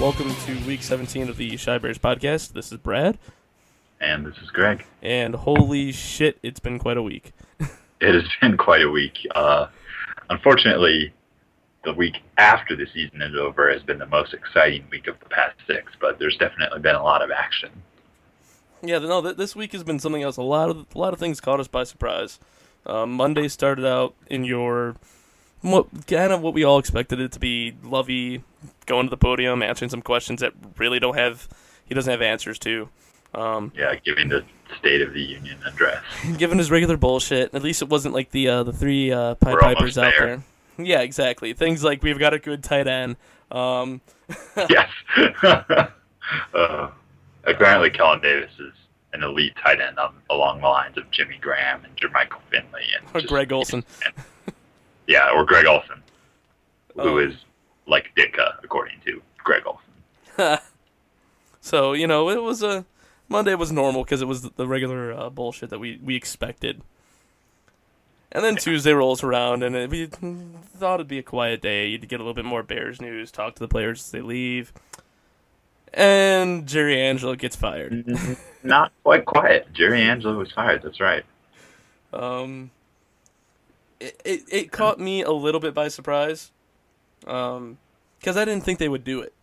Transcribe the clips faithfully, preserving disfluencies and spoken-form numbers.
welcome to week seventeen of the Shy Bears podcast. This is Brad. And this is Greg. And holy shit, it's been quite a week. It has been quite a week. Uh, unfortunately, the week after the season is over has been the most exciting week of the past six, but there's definitely been a lot of action. Yeah, no, th- this week has been something else. A lot of a lot of things caught us by surprise. Uh, Monday started out in your what kind of what we all expected it to be. Lovey going to the podium, answering some questions that really don't have he doesn't have answers to. Um, yeah, giving the State of the Union address. Given his regular bullshit. At least it wasn't like the uh, the three uh, Pied We're Pipers out there. there. Yeah, exactly. Things like we've got a good tight end. Um, yes. uh, apparently, Kellen Davis is an elite tight end on, along the lines of Jimmy Graham and Jermichael Finley. And or just, Greg Olson. And, yeah, or Greg Olson, who um, is like Ditka, according to Greg Olson. So, you know, it was a... Monday was normal because it was the regular uh, bullshit that we, we expected. And then Tuesday rolls around, and it, we thought it'd be a quiet day. You'd get a little bit more Bears news, talk to the players as they leave. And Jerry Angelo gets fired. Not quite quiet. Jerry Angelo was fired, that's right. Um, it, it, it caught me a little bit by surprise. Um, because I didn't think they would do it.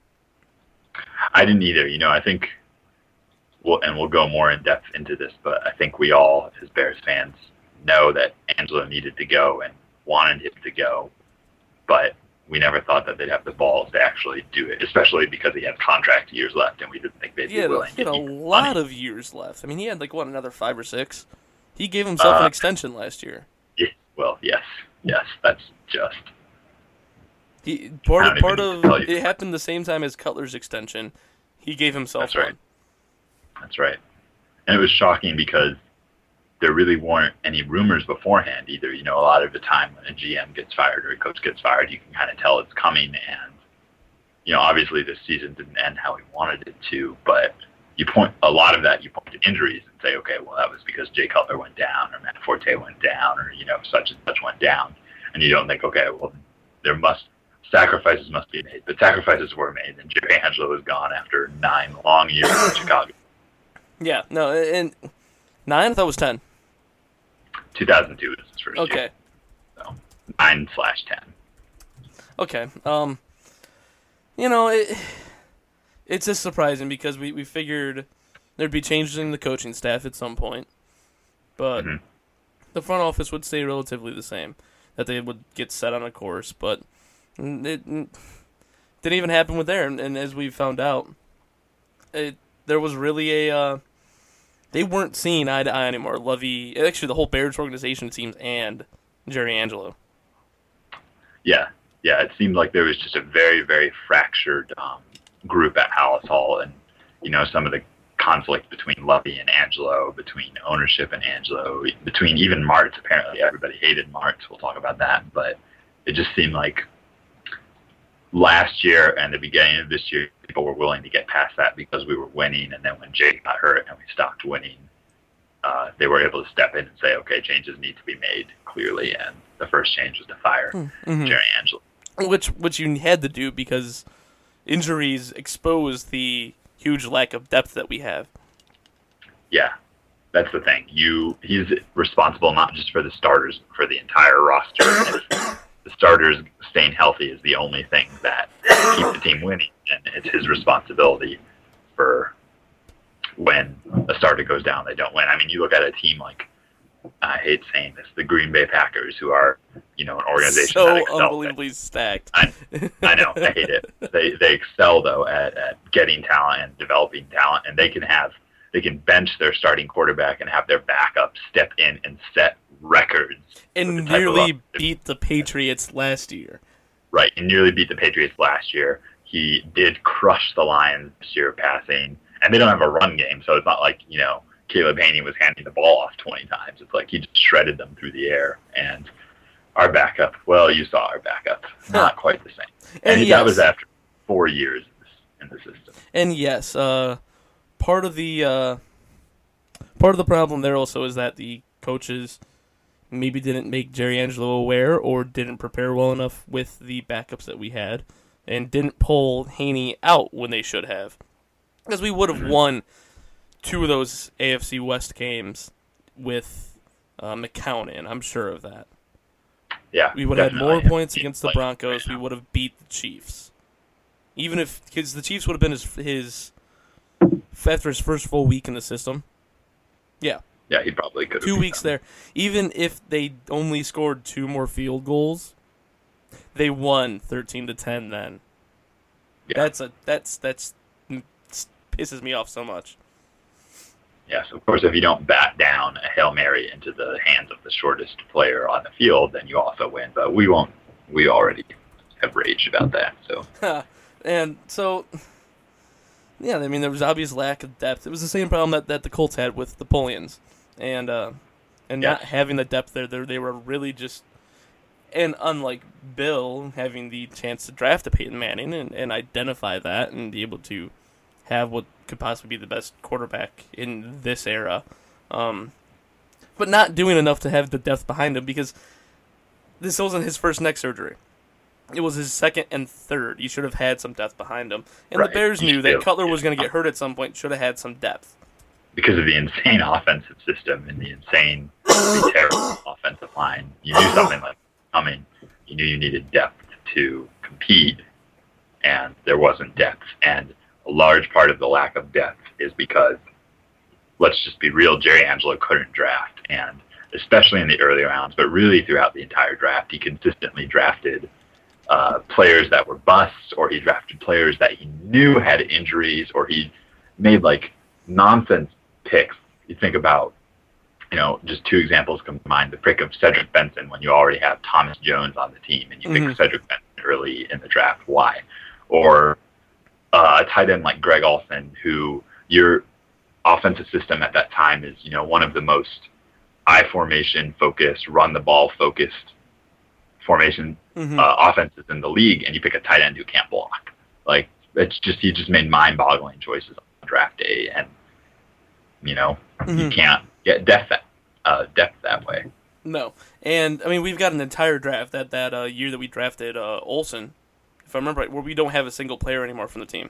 I didn't either. You know, I think... We'll, and we'll go more in depth into this, but I think we all, as Bears fans, know that Angelo needed to go and wanted him to go, but we never thought that they'd have the balls to actually do it, especially because he had contract years left, and we didn't think they'd he be willing he had to a keep lot money. of years left. I mean, he had like what another five or six. He gave himself uh, an extension last year. Yeah, well, yes, yes, that's just. He part of, part of tell you. it happened the same time as Cutler's extension. He gave himself That's right. one. That's right. And it was shocking because there really weren't any rumors beforehand either. You know, a lot of the time when a G M gets fired or a coach gets fired, you can kind of tell it's coming. And, you know, obviously this season didn't end how we wanted it to, but you point a lot of that, you point to injuries and say, okay, well, that was because Jay Cutler went down or Matt Forte went down or, you know, such and such went down. And you don't think, okay, well, there must, sacrifices must be made. But sacrifices were made, and Jerry Angelo was gone after nine long years in Chicago. Yeah, no, and nine, I thought it was ten. two thousand two is his first Okay. year. So, nine slash ten. Okay. Um, you know, it, it's just surprising because we, we figured there'd be changes in the coaching staff at some point, but Mm-hmm. the front office would stay relatively the same, that they would get set on a course, but it, it didn't even happen with there, and, and as we found out, it there was really a, uh, they weren't seeing eye to eye anymore. Lovey, actually the whole Bears organization, it seems, and Jerry Angelo. Yeah, yeah, it seemed like there was just a very, very fractured um, group at Hallis Hall, and, you know, some of the conflict between Lovey and Angelo, between ownership and Angelo, between even Martz. Apparently everybody hated Martz. We'll talk about that, but it just seemed like last year and the beginning of this year, people were willing to get past that because we were winning. And then when Jake got hurt and we stopped winning, uh, they were able to step in and say, okay, changes need to be made clearly. And the first change was to fire mm-hmm. Jerry Angelo. Which, which you had to do because injuries exposed the huge lack of depth that we have. Yeah, that's the thing. You, he's responsible not just for the starters, but for the entire roster. The starters staying healthy is the only thing that keeps the team winning, and it's his responsibility for when a starter goes down, they don't win. I mean, you look at a team like, I hate saying this, the Green Bay Packers, who are, you know, an organization so that excels. unbelievably stacked. I, I know, I hate it. They they excel though at, at getting talent and developing talent, and they can have they can bench their starting quarterback and have their backup step in and set records and nearly beat the Patriots last year. Right, and nearly beat the Patriots last year. He did crush the Lions this year passing, and they don't have a run game, so it's not like, you know, Caleb Haney was handing the ball off twenty times. It's like he just shredded them through the air. And our backup, well, you saw our backup, not quite the same. And, and yes, that was after four years in the system. And yes, uh, part of the uh, part of the problem there also is that the coaches maybe didn't make Jerry Angelo aware or didn't prepare well enough with the backups that we had. and didn't pull Haney out when they should have. Because we would have won two of those A F C West games with uh, McCown in. I'm sure of that. Yeah, we would have had more points He's against the playing Broncos. right We would have beat the Chiefs. Even if, because the Chiefs would have been his, his, after his first full week in the system. Yeah. Yeah, he probably could have. Two weeks them. there. Even if they only scored two more field goals, they won thirteen to ten then. Yeah. That's a, that's, that's, pisses me off so much. Yes, of course, if you don't bat down a Hail Mary into the hands of the shortest player on the field, then you also win. But we won't. We already have raged about that. So, and so, yeah, I mean, there was obvious lack of depth. It was the same problem that, that the Colts had with the Napoleons, and uh, and yes. not having the depth there. They they were really just, and unlike Bill having the chance to draft a Peyton Manning and, and identify that and be able to have what could possibly be the best quarterback in this era, um, but not doing enough to have the depth behind him, because this wasn't his first neck surgery. It was his second and third. You should have had some depth behind him. And right. the Bears knew that Cutler was going to get hurt at some point, should have had some depth. Because of the insane offensive system and the insane, terrible offensive line. You knew something like coming. You knew you needed depth to compete, and there wasn't depth. And a large part of the lack of depth is because, let's just be real, Jerry Angelo couldn't draft. And especially in the early rounds, but really throughout the entire draft, he consistently drafted uh, players that were busts, or he drafted players that he knew had injuries, or he made like nonsense picks. You think about, you know, just two examples come to mind. The pick of Cedric Benson when you already have Thomas Jones on the team, and you mm-hmm. pick Cedric Benson early in the draft. Why? Or Uh, a tight end like Greg Olsen, who your offensive system at that time is, you know, one of the most I formation focused, run the ball focused formation mm-hmm. uh, offenses in the league, and you pick a tight end who can't block. Like, it's just, he just made mind boggling choices on draft day, and you know, mm-hmm. you can't get depth that, uh, depth that way. No, and I mean, we've got an entire draft that that uh, year that we drafted uh, Olsen. If I remember right, where we don't have a single player anymore from the team.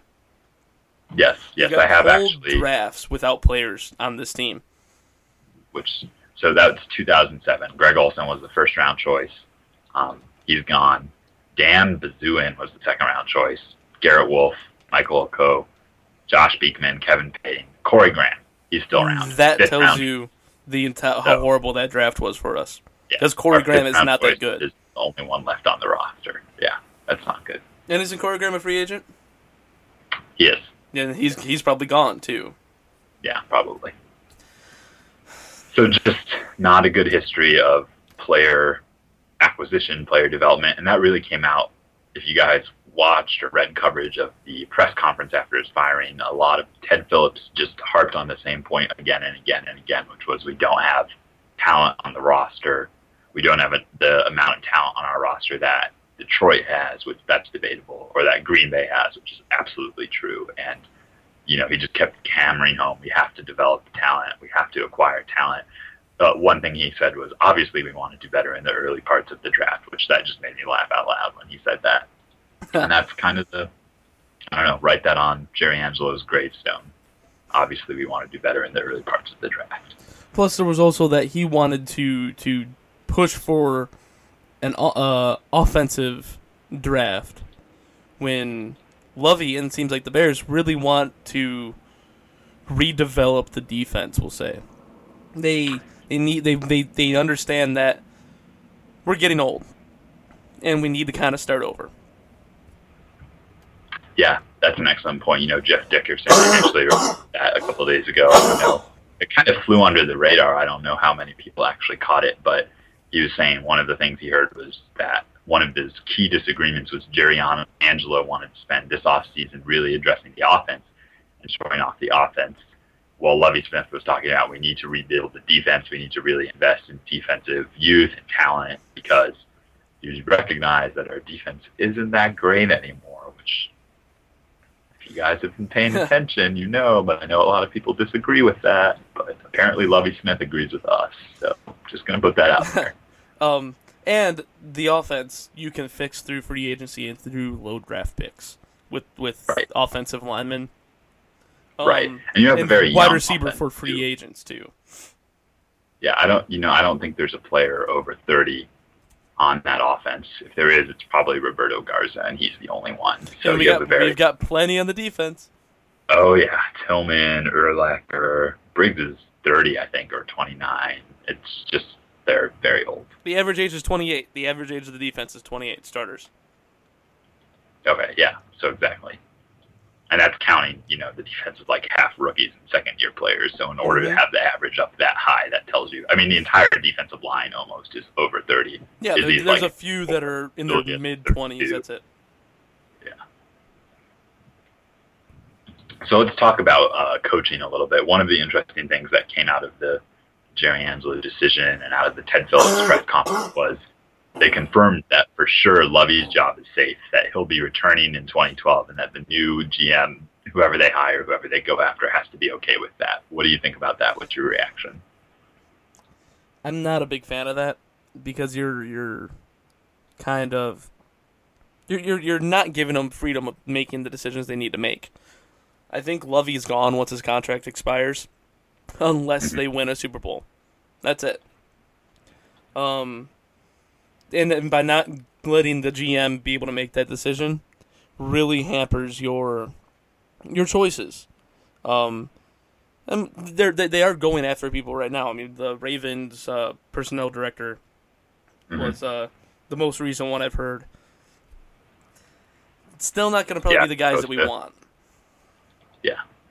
Yes, yes, I have whole actually. Drafts without players on this team. Which, so that's two thousand seven. Greg Olsen was the first round choice. Um, he's gone. Dan Bazuin was the second round choice. Garrett Wolf, Michael Oko, Josh Beekman, Kevin Payne, Corey Graham. He's still around. That Fifth tells round. you the enti- how so, horrible that draft was for us. Because yeah, Corey Graham is not that good. Is the only one left on the roster. Yeah. That's not good. And isn't Corey Graham a free agent? Yes. Yeah, he's he's probably gone too. Yeah, probably. So just not a good history of player acquisition, player development, and that really came out. If you guys watched or read coverage of the press conference after his firing, a lot of Ted Phillips just harped on the same point again and again and again, which was we don't have talent on the roster. We don't have a, the amount of talent on our roster that Detroit has, which that's debatable, or that Green Bay has, which is absolutely true. And, you know, he just kept hammering home, we have to develop talent, we have to acquire talent. Uh, one thing he said was, obviously we want to do better in the early parts of the draft, which that just made me laugh out loud when he said that. And that's kind of the, I don't know, write that on Jerry Angelo's gravestone. Obviously we want to do better in the early parts of the draft. Plus there was also that he wanted to to push for an uh, offensive draft when Lovey, and it seems like the Bears, really want to redevelop the defense, we'll say. They they need they, they, they understand that we're getting old and we need to kind of start over. Yeah, that's an excellent point. You know, Jeff Dickerson actually wrote that a couple of days ago. I don't know. It kind of flew under the radar. I don't know how many people actually caught it, but he was saying one of the things he heard was that one of his key disagreements was Jerry Angelo wanted to spend this offseason really addressing the offense and showing off the offense, while Lovie Smith was talking about we need to rebuild the defense, we need to really invest in defensive youth and talent, because you recognize that our defense isn't that great anymore, which if you guys have been paying attention, you know, but I know a lot of people disagree with that, but apparently Lovie Smith agrees with us, so just going to put that out there. um, And the offense you can fix through free agency and through low draft picks with with right. offensive linemen. Um, right, and you have and a very wide young receiver for free too. agents too. Yeah, I don't. You know, I don't think there's a player over thirty on that offense. If there is, it's probably Roberto Garza, and he's the only one. So and we you got have a very. we've got plenty on the defense. Oh yeah, Tillman, Urlacher, Briggs is thirty, I think, or twenty-nine. It's just they're very old. The average age is twenty-eight. The average age of the defense is twenty-eight starters. Okay, yeah, so exactly. And that's counting, you know, the defense is like half rookies and second-year players. So in order mm-hmm. to have the average up that high, that tells you. I mean, the entire defensive line almost is over thirty. Yeah, there, there's like, a few that are in their mid-twenties. That's it. Yeah. So let's talk about uh, coaching a little bit. One of the interesting things that came out of the Jerry Angelo decision and out of the Ted Phillips press conference was they confirmed that for sure Lovey's job is safe, that he'll be returning in twenty twelve, and that the new G M, whoever they hire, whoever they go after, has to be okay with that. What do you think about that? What's your reaction? I'm not a big fan of that because you're you're kind of you're you're you're not giving them freedom of making the decisions they need to make. I think Lovey's gone once his contract expires, unless they win a Super Bowl. That's it. Um. And, and by not letting the G M be able to make that decision, really hampers your your choices. Um, and they're, they they are going after people right now. I mean, the Ravens uh, personnel director mm-hmm. was uh, the most recent one I've heard. It's still not going to probably yeah, be the guys that we to. want. Yeah.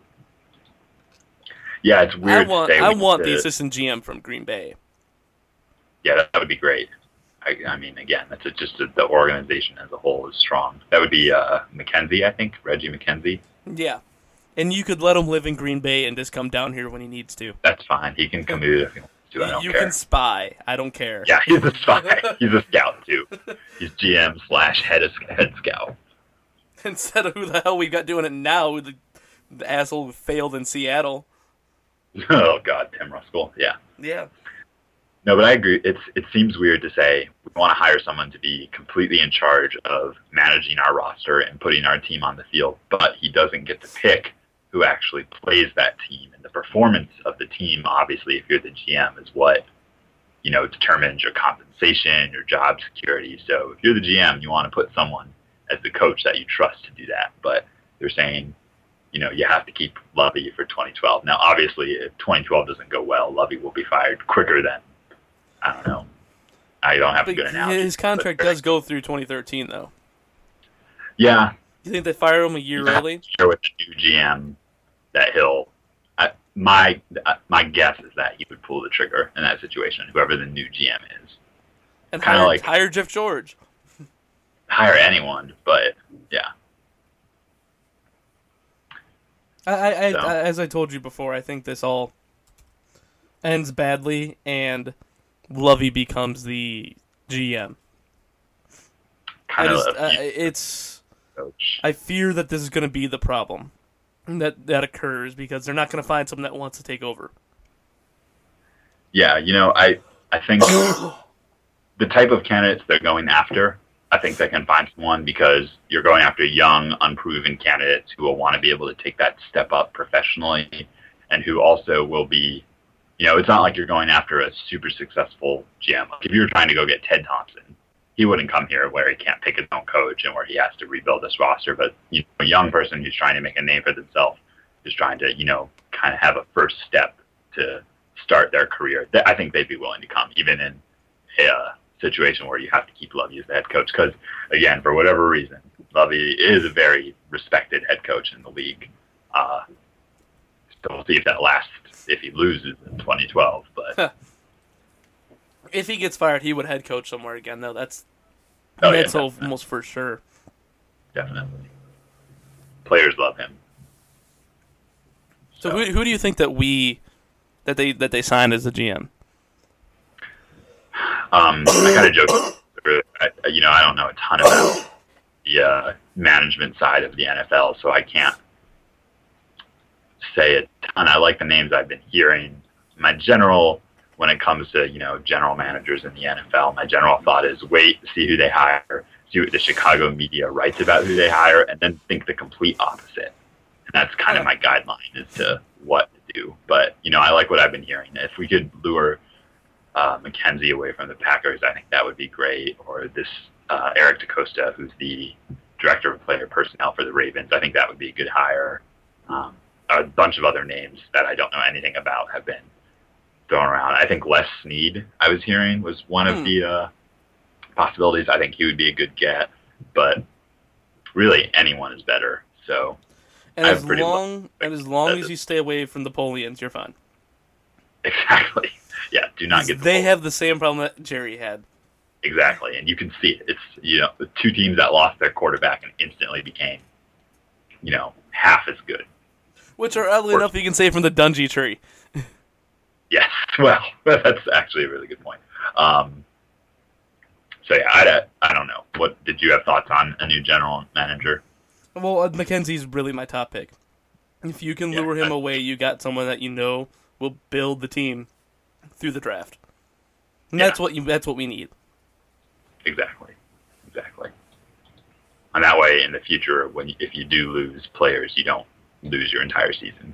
Yeah, it's weird. I want to say I want to, the assistant G M from Green Bay. Yeah, that, that would be great. I, I mean, again, that's just a, the organization as a whole is strong. That would be uh, McKenzie, I think, Reggie McKenzie. Yeah, and you could let him live in Green Bay and just come down here when he needs to. That's fine. He can commute if he wants to. I don't you care. can spy. I don't care. Yeah, he's a spy. He's a scout too. He's G M slash head of, head scout. Instead of who the hell we got doing it now, the, the asshole who failed in Seattle. Oh God, Tim Ruskell. Yeah. Yeah. No, but I agree. It's it seems weird to say we want to hire someone to be completely in charge of managing our roster and putting our team on the field, but he doesn't get to pick who actually plays that team. And the performance of the team, obviously, if you're the G M, is what, you know, determines your compensation, your job security. So if you're the G M, you want to put someone as the coach that you trust to do that. But they're saying, you know, you have to keep Lovey for twenty twelve. Now, obviously, if twenty twelve doesn't go well, Lovey will be fired quicker than, I don't know. I don't have but a good analogy. His contract does go through twenty thirteen, though. Yeah. You think they fire him a year yeah, early? Sure, with the new G M, that he'll. I, my my guess is that he would pull the trigger in that situation, whoever the new G M is. And kind of hire, like hire Jeff George. Hire anyone, but yeah. I, I, so. I, as I told you before, I think this all ends badly, and Lovey becomes the G M. Kind I of. just, uh, it's. Coach. I fear that this is going to be the problem that that occurs because they're not going to find someone that wants to take over. Yeah, you know, I I think the type of candidates they're going after, I think they can find someone because you're going after young, unproven candidates who will want to be able to take that step up professionally and who also will be, you know, it's not like you're going after a super successful G M. Like if you were trying to go get Ted Thompson, he wouldn't come here where he can't pick his own coach and where he has to rebuild this roster. But you know, a young person who's trying to make a name for themselves, who's trying to, you know, kind of have a first step to start their career, I think they'd be willing to come, even in a situation where you have to keep Lovey as the head coach. Because, again, for whatever reason, Lovey is a very respected head coach in the league. Uh, so we'll see if that lasts, if he loses in twenty twelve. But if he gets fired, he would head coach somewhere again, though. That's oh, that's yeah, almost for sure. Definitely. Players love him. So, so who who do you think that we that they that they signed as the G M? Um, I kind of joke, I, you know, I don't know a ton about the uh, management side of the N F L, so I can't say a ton. I like the names I've been hearing. My general when it comes to, you know, general managers in the N F L, my general thought is wait, see who they hire, see what the Chicago media writes about who they hire, and then think the complete opposite. And that's kind of my guideline as to what to do. But, you know, I like what I've been hearing. If we could lure uh, McKenzie away from the Packers, I think that would be great. Or this uh, Eric DaCosta, who's the director of player personnel for the Ravens, I think that would be a good hire. Um, a bunch of other names that I don't know anything about have been thrown around. I think Les Snead, I was hearing, was one of mm. the uh, possibilities. I think he would be a good get, but really anyone is better. So, and as long and as long as you stay away from the Polians, you're fine. Exactly. Yeah. Do not get. The they Polians. have the same problem that Jerry had. Exactly, and you can see it. It's, you know, the two teams that lost their quarterback and instantly became, you know, half as good. Which are, oddly enough, you can say from the Dungy tree. Yes, well, that's actually a really good point. Um, so, yeah, I, I don't know. What did you have thoughts on a new general manager? Well, uh, McKenzie's really my top pick. If you can lure yeah, him I, away, you got someone that you know will build the team through the draft. And yeah. that's what you that's what we need. Exactly. Exactly. And that way, in the future, when if you do lose players, you don't lose your entire season.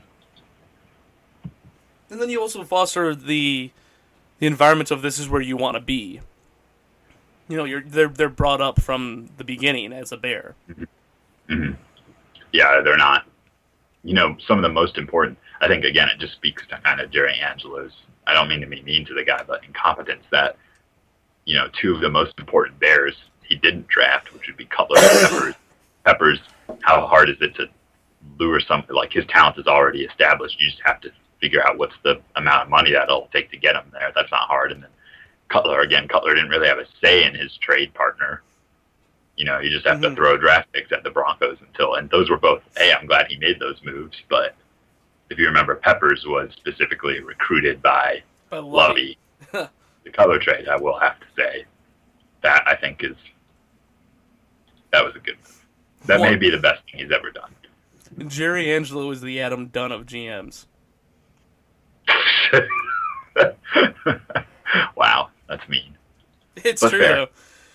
And then you also foster the the environment of this is where you want to be. You know, you're they're they're brought up from the beginning as a Bear. Mm-hmm. Mm-hmm. Yeah, they're not. You know, some of the most important. I think again, it just speaks to kind of Jerry Angelo's. I don't mean to be mean to the guy, but incompetence. That, you know, two of the most important Bears he didn't draft, which would be Cutler and Peppers. Peppers, how hard is it to lure something like his talent is already established? You just have to figure out what's the amount of money that it'll take to get him there. That's not hard. And then Cutler, again, Cutler didn't really have a say in his trade partner. You know, you just have mm-hmm. to throw draft picks at the Broncos until, and those were both, hey, I'm glad he made those moves. But if you remember, Peppers was specifically recruited by, by Lovey. The Cutler trade, I will have to say, that I think is, that was a good move. That One. may be the best thing he's ever done. Jerry Angelo is the Adam Dunn of G Ms. Wow, that's mean. It's but true, fair.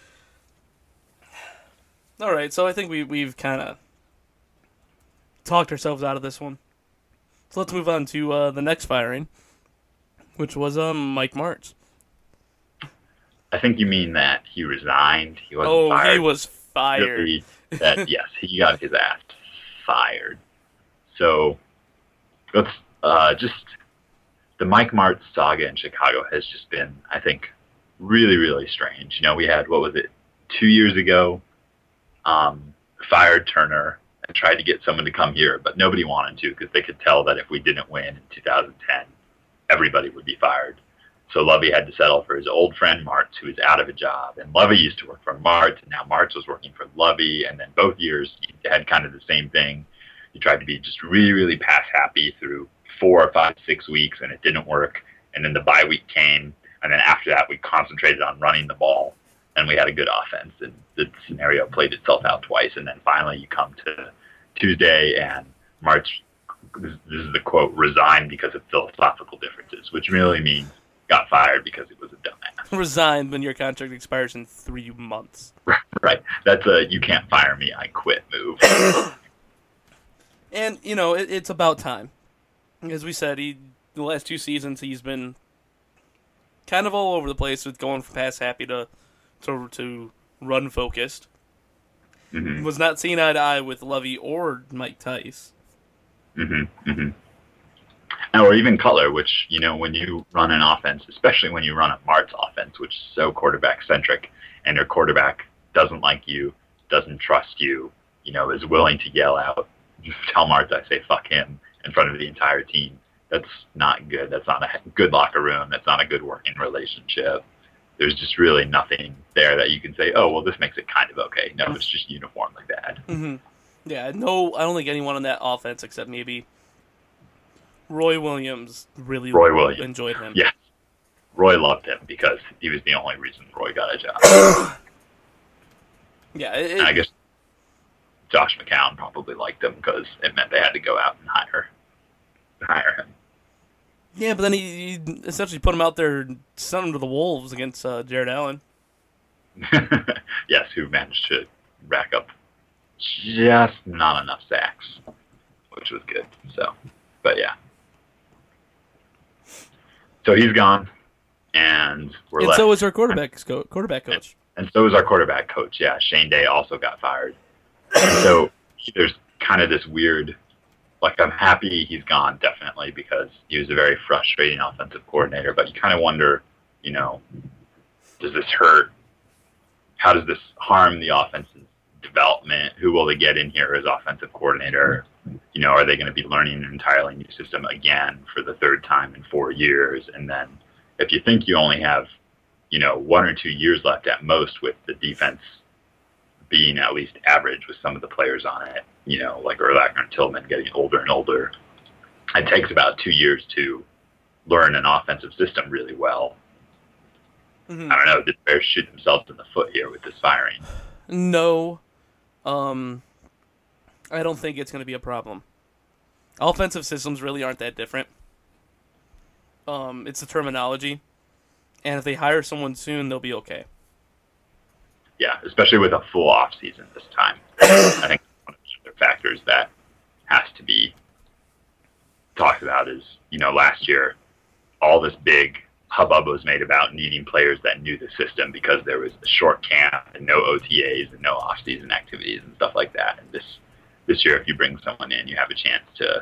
though. All right, so I think we, we've kind of talked ourselves out of this one. So let's move on to uh, the next firing, which was um, Mike Martz. I think you mean that he resigned. He wasn't oh, fired. he was fired. Really, that, yes, he got his ass fired. So let's uh, just... The Mike Martz saga in Chicago has just been, I think, really, really strange. You know, we had, what was it, two years ago, um, fired Turner and tried to get someone to come here, but nobody wanted to because they could tell that if we didn't win in two thousand ten, everybody would be fired. So Lovey had to settle for his old friend Martz, who was out of a job. And Lovey used to work for Martz, and now Martz was working for Lovey. And then both years, you had kind of the same thing. You tried to be just really, really pass happy through four or five, six weeks, and it didn't work. And then the bye week came, and then after that, we concentrated on running the ball, and we had a good offense. And the scenario played itself out twice. And then finally, you come to Tuesday, and Martz, this is the quote, resigned because of philosophical differences, which really means got fired because he was a dumbass. Resigned when your contract expires in three months. Right. That's a you can't fire me, I quit move. And, you know, it, it's about time. As we said, he the last two seasons he's been kind of all over the place with going from pass happy to to, to run focused. Mm-hmm. Was not seen eye to eye with Lovey or Mike Tice. Mm-hmm. Mm-hmm. Or even Cutler, which, you know, when you run an offense, especially when you run a Martz offense, which is so quarterback-centric, and your quarterback doesn't like you, doesn't trust you, you know, is willing to yell out, tell Martz I say fuck him in front of the entire team. That's not good. That's not a good locker room. That's not a good working relationship. There's just really nothing there that you can say, oh, well, this makes it kind of okay. No, it's just uniformly bad. Mm-hmm. Yeah, no, I don't think anyone on that offense except maybe Roy Williams really Roy Williams. enjoyed him. Yeah. Roy loved him because he was the only reason Roy got a job. yeah. It, and I guess Josh McCown probably liked him because it meant they had to go out and hire hire him. Yeah, but then he, he essentially put him out there and sent him to the Wolves against uh, Jared Allen. Yes, who managed to rack up just not enough sacks, which was good. So, but yeah. So he's gone, and we're and left. so is our quarterback quarterback coach. And, and so is our quarterback coach. Yeah, Shane Day also got fired. And so there's kind of this weird, like, I'm happy he's gone, definitely, because he was a very frustrating offensive coordinator. But you kind of wonder, you know, does this hurt? How does this harm the offense's development? Who will they get in here as offensive coordinator? You know, are they going to be learning an entirely new system again for the third time in four years? And then if you think you only have, you know, one or two years left at most with the defense being at least average with some of the players on it, you know, like Urlacher and Tillman getting older and older, it takes about two years to learn an offensive system really well. Mm-hmm. I don't know, did the Bears shoot themselves in the foot here with this firing? No. Um, I don't think it's going to be a problem. Offensive systems really aren't that different. Um, it's the terminology. And if they hire someone soon, they'll be okay. Yeah, especially with a full off season this time. I think one of the other factors that has to be talked about is, you know, last year, all this big hubbub was made about needing players that knew the system because there was a short camp and no O T As and no off-season activities and stuff like that. And this this year, if you bring someone in, you have a chance to,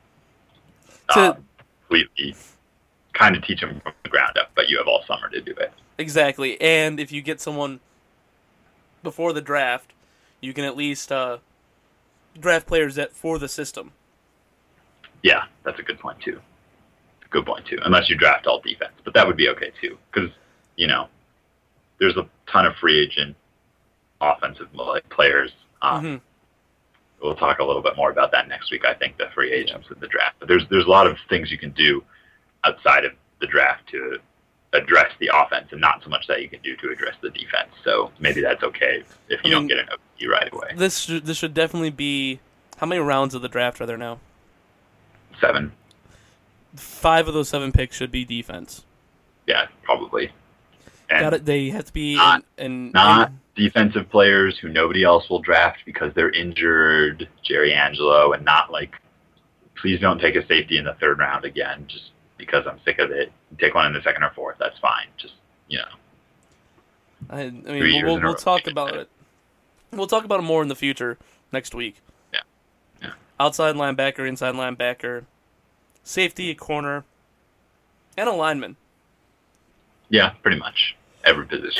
to uh, completely kind of teach them from the ground up, but you have all summer to do it. Exactly. And if you get someone before the draft, you can at least uh, draft players that for the system. Yeah, that's a good point, too. Good point, too. Unless you draft all defense. But that would be okay, too. Because, you know, there's a ton of free agent offensive like, players. Um, mm-hmm. We'll talk a little bit more about that next week, I think, the free agents yeah. in the draft. But there's there's a lot of things you can do outside of the draft to address the offense and not so much that you can do to address the defense. So maybe that's okay if you I mean, don't get an O T right away. This should, this should definitely be... How many rounds of the draft are there now? Seven. Five of those seven picks should be defense. Yeah, probably. And Got it. They have to be not, in, in, not in, defensive players who nobody else will draft because they're injured, Jerry Angelo, and not like, please don't take a safety in the third round again just because I'm sick of it. Take one in the second or fourth. That's fine. Just, you know. I, I mean, we'll, we'll, we'll talk about it. We'll talk about it more in the future next week. Yeah. Yeah. Outside linebacker, inside linebacker, safety, corner, and a lineman. Yeah, pretty much. Every position.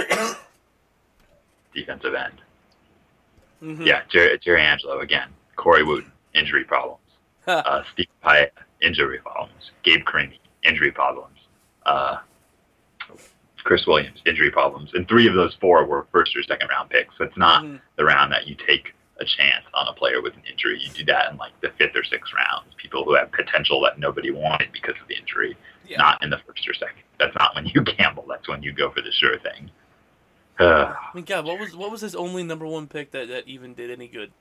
Defensive end. Mm-hmm. Yeah, Jerry, Jerry Angelo again. Corey Wooten, injury problems. uh, Steve Pyatt, injury problems. Gabe Carimi, injury problems. Uh, Chris Williams, injury problems. And three of those four were first or second round picks. So it's not mm-hmm. the round that you take a chance on a player with an injury. You do that in like the fifth or sixth rounds. People who have potential that nobody wanted because of the injury. Yeah. Not in the first or second. That's not when you gamble. That's when you go for the sure thing. Uh, I mean, God, what was what was his only number one pick that, that even did any good?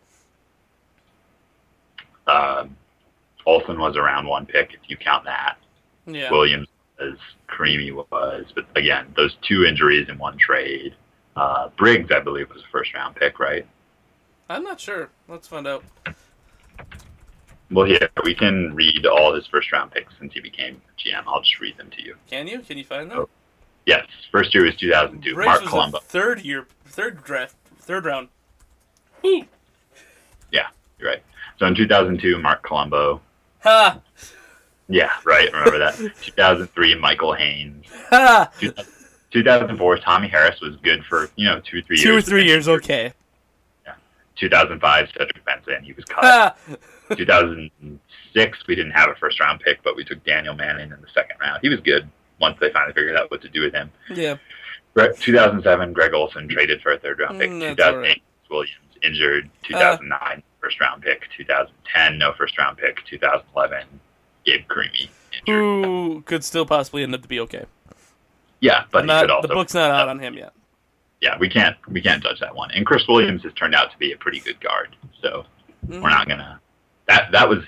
Uh, Olsen was a round one pick, if you count that. Yeah. Williams was, Carimi was, but again, those two injuries in one trade. Uh, Briggs, I believe, was a first round pick, right? I'm not sure. Let's find out. Well, yeah, we can read all his first round picks since he became G M. I'll just read them to you. Can you? Can you find them? Oh. Yes. First year was two thousand two. Briggs Mark was Colombo. Third year, third draft, third round. Ooh. Yeah, you're right. So in two thousand two, Mark Colombo. Ha! Yeah, right. Remember that. two thousand three, Michael Haynes. Ha! two thousand four, Tommy Harris was good for, you know, two or three two years. Two or three years, okay. Yeah. two thousand five, Cedric Benson, he was cut. two thousand six, we didn't have a first round pick, but we took Daniel Manning in the second round. He was good once they finally figured out what to do with him. Yeah. two thousand seven, Greg Olson traded for a third round pick. Mm, two thousand eight, right. Williams injured. two thousand nine, uh, first round pick. two thousand ten, no first round pick. two thousand eleven, Gabe Carimi injured. Who could still possibly end up to be okay. Yeah, but not, he could also, the book's not out on him yet. Yeah, we can't we can't judge that one. And Chris Williams has turned out to be a pretty good guard, so mm-hmm. we're not gonna. That that was his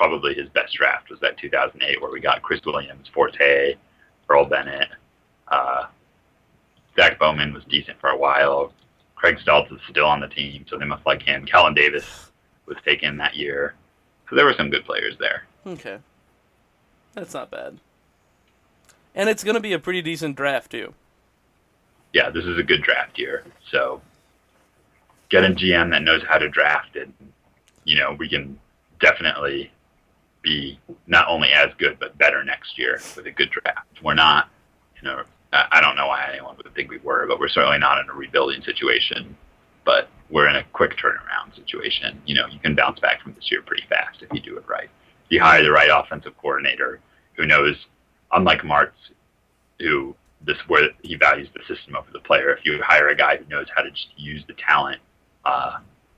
probably his best draft was that two thousand eight where we got Chris Williams, Forte, Earl Bennett. Uh, Zach Bowman was decent for a while. Craig Stoltz is still on the team, so they must like him. Kellen Davis was taken that year. So there were some good players there. Okay. That's not bad. And it's going to be a pretty decent draft, too. Yeah, this is a good draft year. So get a G M that knows how to draft, and, you know, we can definitely be not only as good, but better next year with a good draft. We're not, you know, I don't know why anyone would think we were, but we're certainly not in a rebuilding situation. But we're in a quick turnaround situation. You know, you can bounce back from this year pretty fast if you do it right. If you hire the right offensive coordinator who knows, unlike Martz, who this where he values the system over the player. If you hire a guy who knows how to just use the talent uh,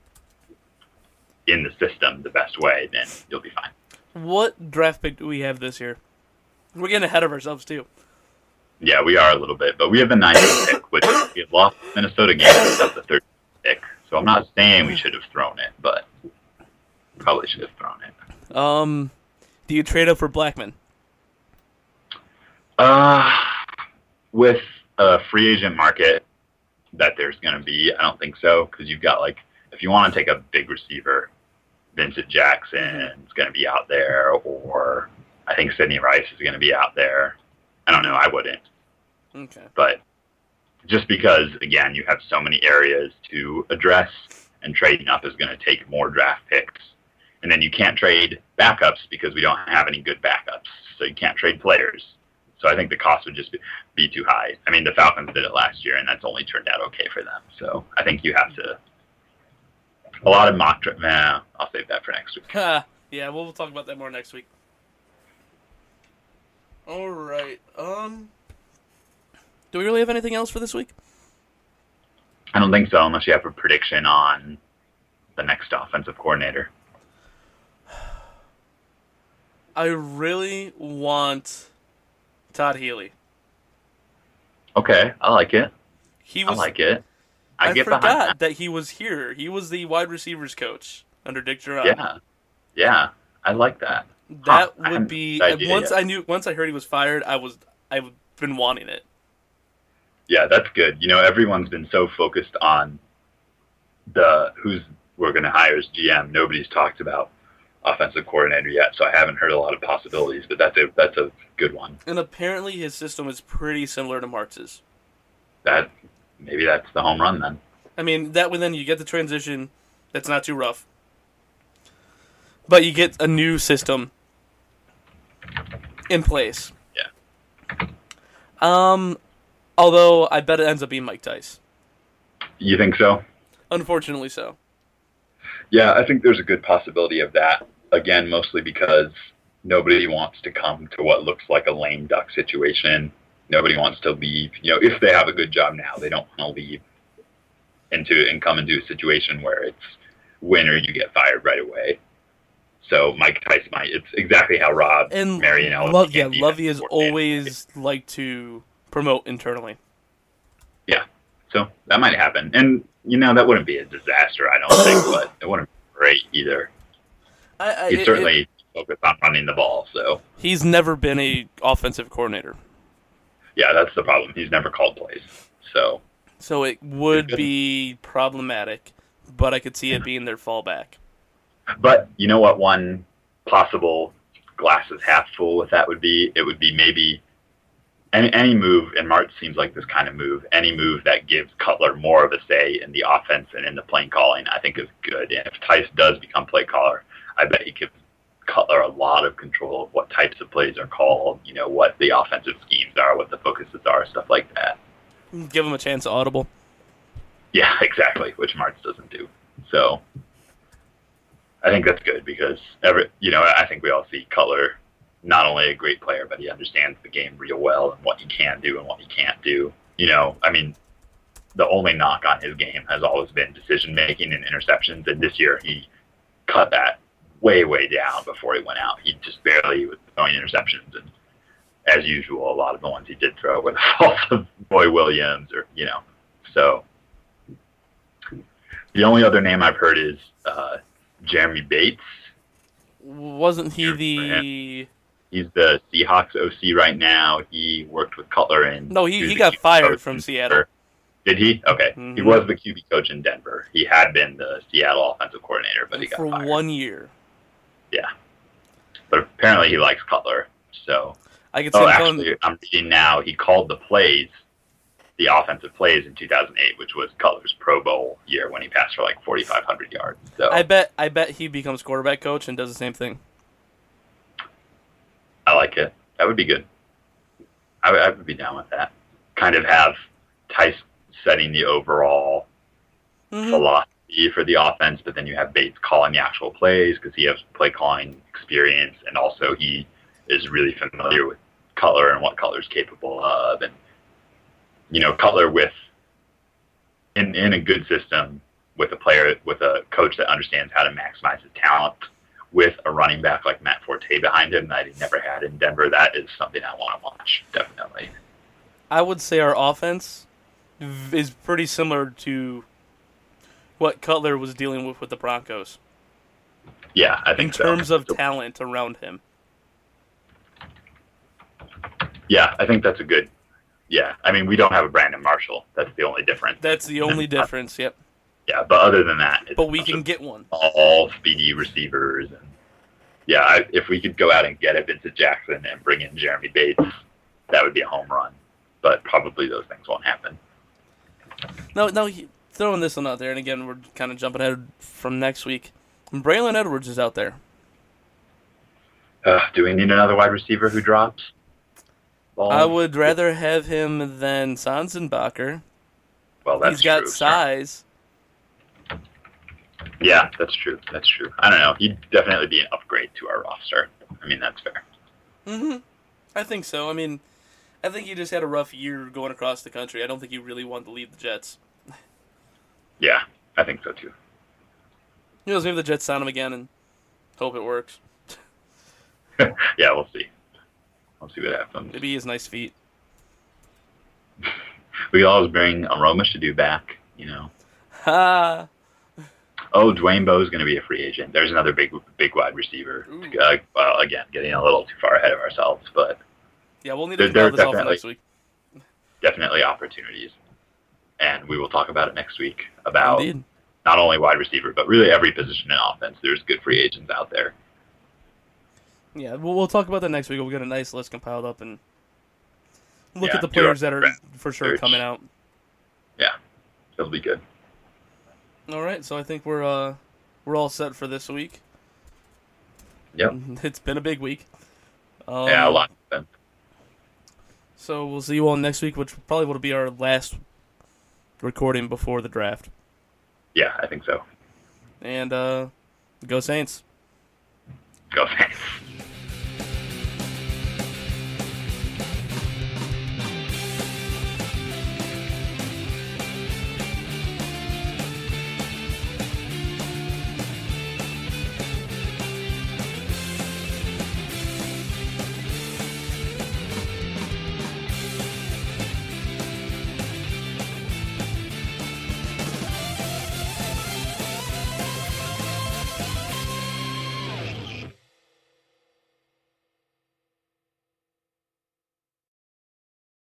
in the system the best way, then you'll be fine. What draft pick do we have this year? We're getting ahead of ourselves, too. Yeah, we are a little bit, but we have the ninth pick, which we have lost the Minnesota game without the third pick. So I'm not saying we should have thrown it, but probably should have thrown it. Um, do you trade up for Blackman? Uh, with a free agent market that there's going to be, I don't think so, because you've got, like, if you want to take a big receiver, Vincent Jackson is going to be out there, or I think Sidney Rice is going to be out there. I don't know. I wouldn't. Okay. But just because, again, you have so many areas to address, and trading up is going to take more draft picks. And then you can't trade backups because we don't have any good backups. So you can't trade players. So I think the cost would just be, be too high. I mean, the Falcons did it last year, and that's only turned out okay for them. So I think you have to... A lot of mock draft... Nah, I'll save that for next week. Yeah, we'll, we'll talk about that more next week. All right. Um, do we really have anything else for this week? I don't think so, unless you have a prediction on the next offensive coordinator. I really want Todd Healy. Okay, I like it. He was, I like it. I, I get forgot behind that. that he was here. He was the wide receivers coach under Dick Geron. Yeah, yeah, I like that. That Huh, would be idea once yet. I knew. Once I heard he was fired, I was I've been wanting it. Yeah, that's good. You know, everyone's been so focused on the who's we're going to hire as G M. Nobody's talked about offensive coordinator yet, so I haven't heard a lot of possibilities. But that's a that's a good one. And apparently, his system is pretty similar to Martz's. That maybe that's the home run then. I mean, that way then you get the transition. That's not too rough. But you get a new system in place. Yeah. Um, although I bet it ends up being Mike Tice. You think so? Unfortunately so. Yeah, I think there's a good possibility of that. Again, mostly because nobody wants to come to what looks like a lame duck situation. Nobody wants to leave. You know, if they have a good job now, they don't want to leave into and come into a situation where it's win or you get fired right away. So Mike Tice might. It's exactly how Rob And Marion. Lo- yeah, Lovey has always liked to promote internally. Yeah, so that might happen, and you know that wouldn't be a disaster, I don't think, but it wouldn't be great either. I, I, He's it- certainly it- focused on running the ball, so he's never been a offensive coordinator, yeah, that's the problem. He's never called plays, so so it would Good. be problematic. But I could see it being their fallback. But you know what one possible glass is half full with that would be? It would be maybe any, any move, and March seems like this kind of move, any move that gives Cutler more of a say in the offense and in the play calling, I think is good. And if Tice does become play caller, I bet he gives Cutler a lot of control of what types of plays are called, you know, what the offensive schemes are, what the focuses are, stuff like that. Give him a chance to audible. Yeah, exactly, which March doesn't do. So I think that's good because every, you know, I think we all see Cutler not only a great player, but he understands the game real well and what he can do and what he can't do. You know, I mean, the only knock on his game has always been decision making and interceptions, and this year he cut that way, way down before he went out. He just barely was throwing interceptions, and as usual, a lot of the ones he did throw were the fault of Roy Williams, or you know, so. The only other name I've heard is uh, Jeremy Bates, Wasn't he Good for the? He's the Seahawks O C right now. He worked with Cutler in. No, he, was he the got Q B fired coach from in Seattle. Denver. Did he? Okay. Mm-hmm. He was the Q B coach in Denver. He had been the Seattle offensive coordinator, but he got for fired. one year. Yeah. But apparently he likes Cutler. So. I could see Oh, him actually, going, I'm reading now. He called the plays, the offensive plays in two thousand eight, which was Cutler's Pro Bowl year when he passed for like forty-five hundred yards. So I bet I bet he becomes quarterback coach and does the same thing. I like it. That would be good. I would, I would be down with that. Kind of have Tice setting the overall Mm-hmm. philosophy for the offense, but then you have Bates calling the actual plays because he has play calling experience, and also he is really familiar with Cutler and what Cutler's capable of. And, you know, Cutler with, in, in a good system, with a player, with a coach that understands how to maximize his talent, with a running back like Matt Forte behind him that he never had in Denver, that is something I want to watch, definitely. I would say our offense is pretty similar to what Cutler was dealing with with the Broncos. Yeah, I In think so. terms of talent around him. Yeah, I think that's a good. Yeah, I mean, we don't have a Brandon Marshall. That's the only difference. That's the only difference, yep. Yeah, but other than that, it's But we a bunch can of get one. all speedy receivers. And yeah, I, if we could go out and get a Vincent Jackson and bring in Jeremy Bates, that would be a home run. But probably those things won't happen. No, no, he, throwing this one out there, and again, we're kind of jumping ahead from next week. Braylon Edwards is out there. Uh, do we need another wide receiver who drops? Ball? I would rather have him than Sanzenbacher. Well, that's He's got true. size. Yeah, that's true. That's true. I don't know. He'd definitely be an upgrade to our roster. I mean, that's fair. Mm-hmm. I think so. I mean, I think he just had a rough year going across the country. I don't think he really wanted to leave the Jets. Yeah, I think so too. Who knows, maybe the Jets sign him again and hope it works. Yeah, we'll see. We'll see what happens. Maybe he has nice feet. We could always bring Aroma Shadu back, you know. Ha! Oh, Dwayne Bowe's going to be a free agent. There's another big big wide receiver. Uh, well, again, getting a little too far ahead of ourselves, but Yeah, we'll need to There- compile there this all for definitely- next week. definitely opportunities. And we will talk about it next week about Indeed. not only wide receiver, but really every position in offense. There's good free agents out there. Yeah, we'll, we'll talk about that next week. We'll get a nice list compiled up and look Yeah, at the do our players that are for sure research. coming out. Yeah, it'll be good. All right, so I think we're uh, we're all set for this week. Yep. It's been a big week. Um, Yeah, a lot. of them. So we'll see you all next week, which probably will be our last recording before the draft. Yeah, I think so. And uh, go Saints. Go Saints.